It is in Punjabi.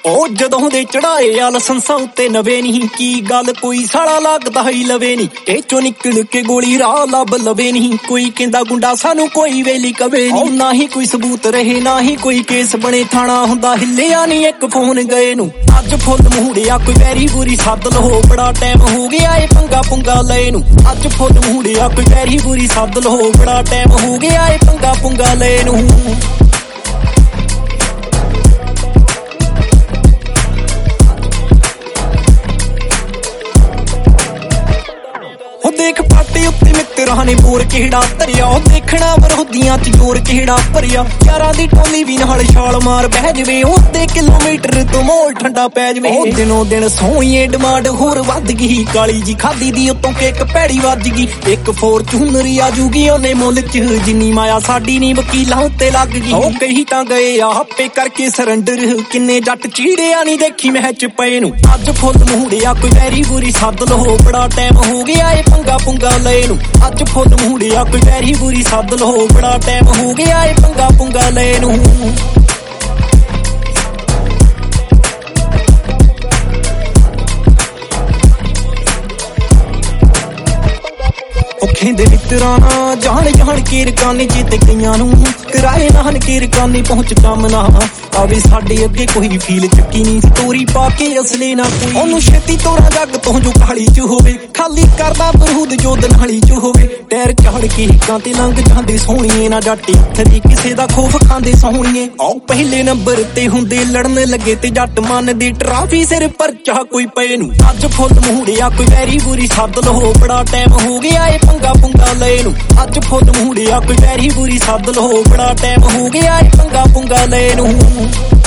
ਉਹ ਜਦੋਂ ਦੇ ਚੜਾਏ ਆ ਲਸੰਸਾਂ ਉੱਤੇ ਨਵੇਂ ਨਹੀਂ ਕੀ ਗੱਲ ਕੋਈ ਸਾਲਾ ਲੱਗਦਾ ਹੀ ਲਵੇ ਨਹੀਂ ਇਹ ਚੋਂ ਨਿਕਲ ਕੇ ਗੋਲੀ ਰਾਹ ਲੱਭ ਲਵੇ ਨਹੀਂ ਕੋਈ ਕਹਿੰਦਾ ਗੁੰਡਾ ਸਾਨੂੰ ਕੋਈ ਵੇਲੀ ਕਵੇ ਨਹੀਂ ਨਾ ਹੀ ਕੋਈ ਸਬੂਤ ਰਹੇ ਨਾ ਹੀ ਕੋਈ ਕੇਸ ਬਣੇ ਥਾਣਾ ਹੁੰਦਾ ਹਿੱਲਿਆ ਨਹੀਂ ਇੱਕ ਫੋਨ ਗਏ ਨੂੰ ਅੱਜ ਫੁੱਲ ਮੂੜਿਆ ਕੋਈ ਵੈਰੀ ਬੁਰੀ ਸੱਦ ਲਹੋ ਬੜਾ ਟਾਈਮ ਹੋ ਗਿਆ ਏ ਪੰਗਾ ਪੁੰਗਾ ਲਏ ਨੂੰ ਅੱਜ ਫੁੱਲ ਮੂੜਿਆ ਕੋਈ ਵੈਰੀ ਬੁਰੀ ਸੱਦ ਲਹੋ ਬੜਾ ਟਾਈਮ ਹੋ ਗਿਆ ਏ ਪੰਗਾ ਪੁੰਗਾ ਲਏ ਨੂੰ ਦੇਖ ਪਾਟੇ ਉੱਤੇ ਮਿੱਤਰਾਂ ਨੇ ਬੋਰ ਕਿਹੜਾ ਧਰਿਆ ਉਹ ਦੇਖਣਾ ਵਿਰੋਧੀਆਂ ਚ ਜੋਰ ਕਿਹੜਾ ਭਰਿਆ ਯਾਰਾਂ ਦੀ ਟੋਲੀ ਵੀ ਨਾਲ ਛਾਲ ਮਾਰ ਬਹਿ ਜਵੇ ਉੱਤੇ ਕਿਲੋਮੀਟਰ ਤੋਂ ਮੋਲ ਠੰਡਾ ਪੈ ਜਵੇ ਉਹ ਦਿਨੋਂ ਦਿਨ ਸੋਈਏ ਡਿਮਾਂਡ ਹੋਰ ਵੱਧ ਗਈ ਕਾਲੀ ਜੀ ਖਾਦੀ ਦੀ ਉਤੋਂ ਕੇਕ ਭੈੜੀ ਵੱਜ ਗਈ ਇੱਕ ਫੋਰਚੂਨਰ ਆ ਜੂਗੀ ਉਹਨੇ ਮੁੱਲ ਚ ਜਿੰਨੀ ਮਾਇਆ ਸਾਡੀ ਨੀ ਵਕੀਲਾਂ ਉੱਤੇ ਲੱਗ ਗਈ ਉਹ ਕਹੀ ਤਾਂ ਗਏ ਆ ਹੱਪੇ ਕਰਕੇ ਸਰੈਂਡਰ ਕਿੰਨੇ ਜੱਟ ਚੀੜਿਆ ਨਹੀਂ ਦੇਖੀ ਮੈਚ ਪਏ ਨੂੰ ਅੱਜ ਫੁੱਲ ਮੂੜਿਆ ਕੋਈ ਵੈਰੀ ਬੁਰੀ ਸੱਦ ਲਹੋ ਬੜਾ ਟਾਈਮ ਹੋ ਗਿਆ ਏ ਪੰਗਾ ਪੁੰਗਾ ਲਏ ਨੂੰ ਅੱਜ ਫੁੱਲ ਮੂੜਿਆ ਕੋਈ ਵੈਰੀ ਬੁਰੀ ਸੱਦ ਲਹੋ ਬੜਾ ਟਾਈਮ ਹੋ ਗਿਆ ਏ ਪੰਗਾ ਪੁੰਗਾ ਲਏ ਨੂੰ ਔਖੇ ਦੇ ਮਿੱਤਰਾਂ ਨਾਲ ਜਾਣ ਕੇ ਰਕਾਨੇ ਜਿੱਤੇ ਗਈਆਂ ਨੂੰ ਕਰਾਏ ਨਾਨ ਕੇ ਰਕਾਨੇ ਪਹੁੰਚ ਕੰਮ ਨਾ ਆਵੇ ਸਾਡੇ ਅੱਗੇ ਕੋਈ ਫੀਲ ਚੱਕੀ ਨਹੀਂ ਸਟੋਰੀ ਪਾ ਕੇ ਅਸਲੇ ਨਾ ਕੋਈ ਉਹਨੂੰ ਛੇਤੀ ਤੋੜਾ ਜੱਗ ਤੋਂ ਜੋ ਕਾਲੀ ਚ ਹੋਵੇ ਖਾਲੀ ਕਰਦਾ ਬਰੂਦ ਜੋ ਦਨਾਲੀ ਚ ਹੋਵੇ ਟਾਇਰ ਝਾੜ ਕੇ ਹਿੱਕਾਂ ਤੇ ਲੰਘ ਜਾਂਦੇ ਸੋਹਣੀਏ ਨਾ ਜੱਟ ਇੱਥੇ ਕਿਸੇ ਦਾ ਖੋਫ ਖਾਂਦੇ ਸੋਹਣੀਏ ਆਓ ਪਹਿਲੇ ਨੰਬਰ ਤੇ ਹੁੰਦੇ ਲੜਨ ਲੱਗੇ ਤੇ ਜੱਟ ਮੰਨਦੇ ਟਰਾਫੀ ਸਿਰ ਪਰਚਾ ਕੋਈ ਪਏ ਨੂੰ ਅੱਜ ਫੁੱਲ ਮੂੜਿਆ ਕੋਈ ਵੈਰੀ ਬੁਰੀ ਸੱਦ ਲਹੋ ਬੜਾ ਟਾਈਮ ਹੋ ਗਿਆ ਏ ਪੰਗਾ ਪੁੰਗਾ ਲਏ ਨੂੰ ਅੱਜ ਫੁੱਲ ਮੂੜਿਆ ਕੋਈ ਵੈਰੀ ਬੁਰੀ ਸੱਦ ਲਹੋ ਬੜਾ ਟਾਈਮ ਹੋ ਗਿਆ ਏ ਪੰਗਾ ਪੁੰਗਾ ਲਏ ਨੂੰ